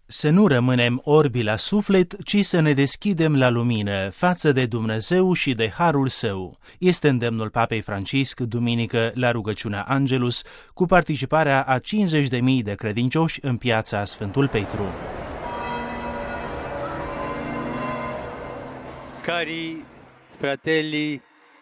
Să nu rămânem orbi la suflet, ci să ne deschidem la lumină, față de Dumnezeu și de harul Său. Este îndemnul Papei Francisc, duminică, la rugăciunea Angelus, cu participarea a 50.000 de credincioși în piața Sfântul Petru. Cari fratelli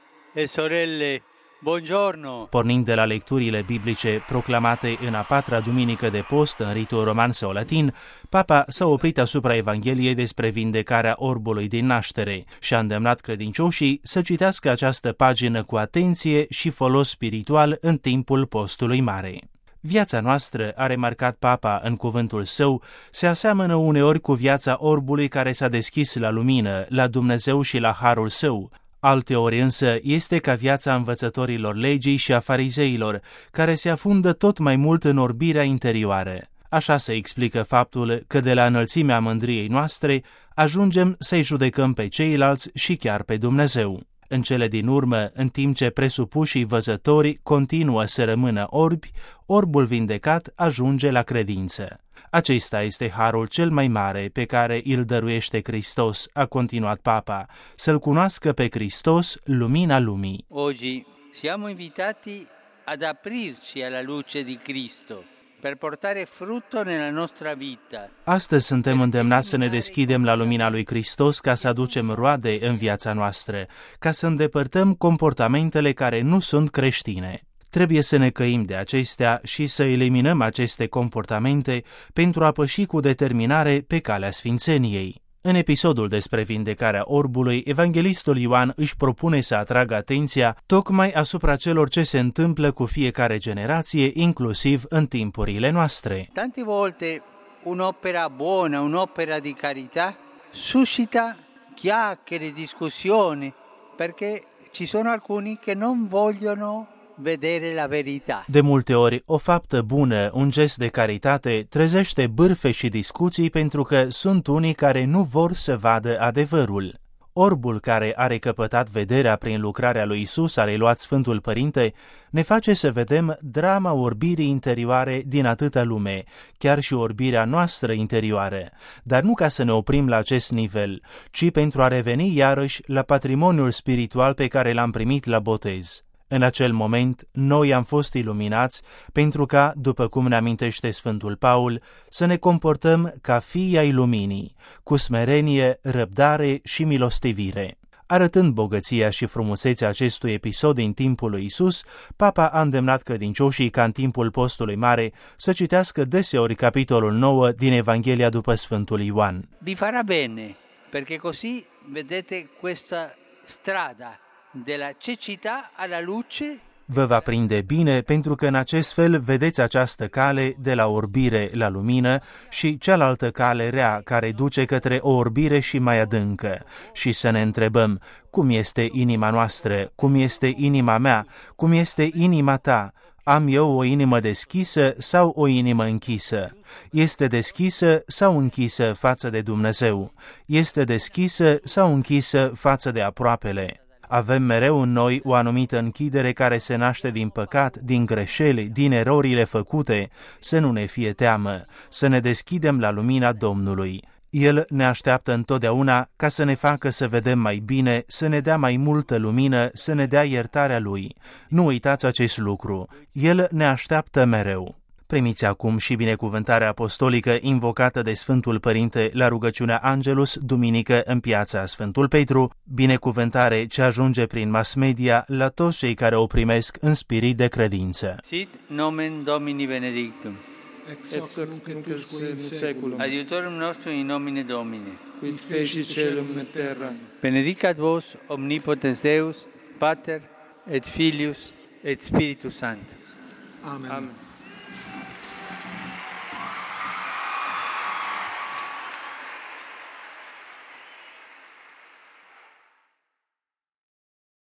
e sorelle, buongiorno! Pornind de la lecturile biblice proclamate în a patra duminică de post în ritul roman sau latin, Papa s-a oprit asupra Evangheliei despre vindecarea orbului din naștere și a îndemnat credincioșii să citească această pagină cu atenție și folos spiritual în timpul postului mare. Viața noastră, a remarcat Papa în cuvântul său, se aseamănă uneori cu viața orbului care s-a deschis la lumină, la Dumnezeu și la harul Său. Alteori însă este ca viața învățătorilor legii și a farizeilor, care se afundă tot mai mult în orbirea interioară. Așa se explică faptul că de la înălțimea mândriei noastre ajungem să-i judecăm pe ceilalți și chiar pe Dumnezeu. În cele din urmă, în timp ce presupușii văzători continuă să rămână orbi, orbul vindecat ajunge la credință. Acesta este harul cel mai mare pe care îl dăruiește Hristos, a continuat Papa, să-L cunoască pe Hristos, lumina lumii. Oggi siamo invitati ad aprirci alla luce di Cristo per portare frutto nella nostra vita. Astăzi suntem îndemnați să ne deschidem la lumina lui Hristos ca să aducem roade în viața noastră, ca să îndepărtăm comportamentele care nu sunt creștine. Trebuie să ne căim de acestea și să eliminăm aceste comportamente pentru a păși cu determinare pe calea sfințeniei. În episodul despre vindecarea orbului, evanghelistul Ioan își propune să atragă atenția tocmai asupra celor ce se întâmplă cu fiecare generație, inclusiv în timpurile noastre. Tante volte un'opera buona, un'opera di carità suscita chiacchiere, discussioni, perché ci sono alcuni che non vogliono vedere la verità. De multe ori, o faptă bună, un gest de caritate, trezește bârfe și discuții pentru că sunt unii care nu vor să vadă adevărul. Orbul care a recăpătat vederea prin lucrarea lui Isus, a reluat Sfântul Părinte, ne face să vedem drama orbirii interioare din atâta lume, chiar și orbirea noastră interioară, dar nu ca să ne oprim la acest nivel, ci pentru a reveni iarăși la patrimoniul spiritual pe care l-am primit la botez. În acel moment, noi am fost iluminați pentru ca, după cum ne amintește Sfântul Paul, să ne comportăm ca fii ai luminii, cu smerenie, răbdare și milostivire. Arătând bogăția și frumusețea acestui episod din timpul lui Isus, Papa a îndemnat credincioșii ca în timpul postului mare să citească deseori capitolul 9 din Evanghelia după Sfântul Ioan. Vi farà bene, perché così vedete questa strada de la cecità alla luce. Vă va prinde bine pentru că în acest fel vedeți această cale de la orbire la lumină și cealaltă cale rea care duce către o orbire și mai adâncă. Și să ne întrebăm cum este inima noastră, cum este inima mea, cum este inima ta. Am eu o inimă deschisă sau o inimă închisă? Este deschisă sau închisă față de Dumnezeu? Este deschisă sau închisă față de aproapele? Avem mereu în noi o anumită închidere care se naște din păcat, din greșeli, din erorile făcute. Să nu ne fie teamă, să ne deschidem la lumina Domnului. El ne așteaptă întotdeauna ca să ne facă să vedem mai bine, să ne dea mai multă lumină, să ne dea iertarea Lui. Nu uitați acest lucru. El ne așteaptă mereu. Primiți acum și binecuvântarea apostolică invocată de Sfântul Părinte la rugăciunea Angelus, duminică în piața Sfântul Petru, binecuvântare ce ajunge prin mass media la toți cei care o primesc în spirit de credință. Sit nomen Domini benedictum. Ex hoc nunc usque in seculum. Adiutorium nostrum in nomine Domini. Quid feci celum et terra. Benedicat vos omnipotens Deus, Pater et Filius et Spiritus Sanctus. Amen.